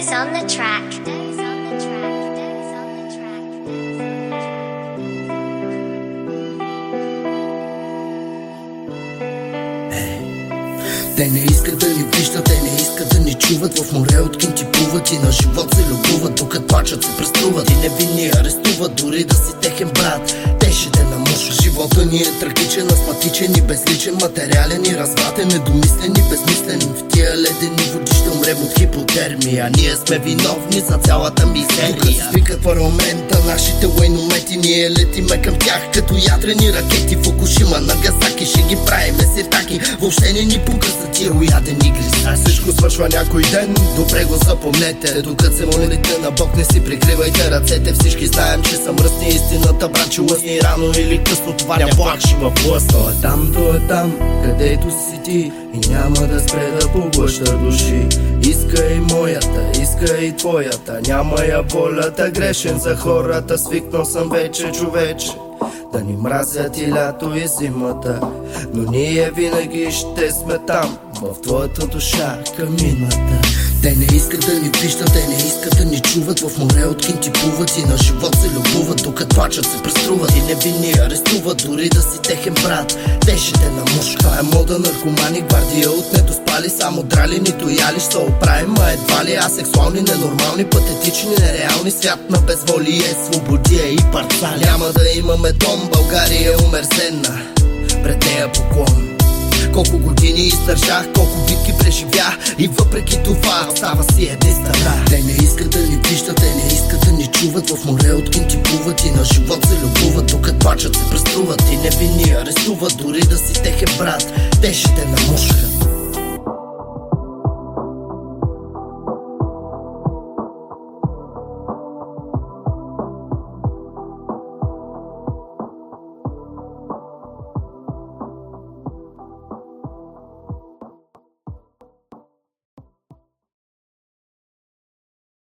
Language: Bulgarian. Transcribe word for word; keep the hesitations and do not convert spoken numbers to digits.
Days on the track. Days on the track. Days on the track. Те не искат да ни виждат, те не искат да ни чуват. В море от кинти плуват и на живот се любоват, докато плачат се преструват и невинни арестуват, дори да си техен брат. Те ще те намушат. Живота ни е трагичен, астматичен и безличен, материален и развратен, недомислен и безмислен. В тия ледени води ще умрем от хипотермия. Ние сме виновни за цялата мизерия. Тук свикат парламента, нашите военномети, ние летиме към тях като ядрени ракети. Фукушима, Нагасаки, ще ги правиме сиртаки. Въобще не ни пука за тия уядени гриса. Всичко свършва някой ден, добре го запомнете. Докато се молите на Бог, не си прикривайте ръцете. Всички знаем, че са мръсни, истината брачи лъсни. Рано или късно това ня плачи в власт. То е там, то е там, където си ти, и няма да спре да поглъща души. Иска и моята, иска и твоята, няма я волята, грешен за хората. Свикнал съм вече, човече, да ни мразят и лято и зимата, но ние винаги ще сме там, в твоята душа, камината. Те не искат да ни виждат, те не искат да ни чуват. В море от кинти плуват и на живот се любоват, докато плачат се преструват и невинни арестуват, дори да си техен брат. Те ще те намушка. Това е мода, наркомани, гвардия от недоспали, само драли, нито яли ще се оправим, а едва ли асексуални, ненормални, патетични, нереални. Свят на безволие, свободия и парцали. Няма да имаме дом, България е умерзена, пред нея поклон. Колко години издържах, колко битки преживях, и въпреки това остава си единствена. Те не искат да ни виждат, те не искат да ни чуват. В море от кинти плуват и на живот се любоват, докато плачат се преструват и невинни арестуват, дори да си техен брат. Те ще те намушкат.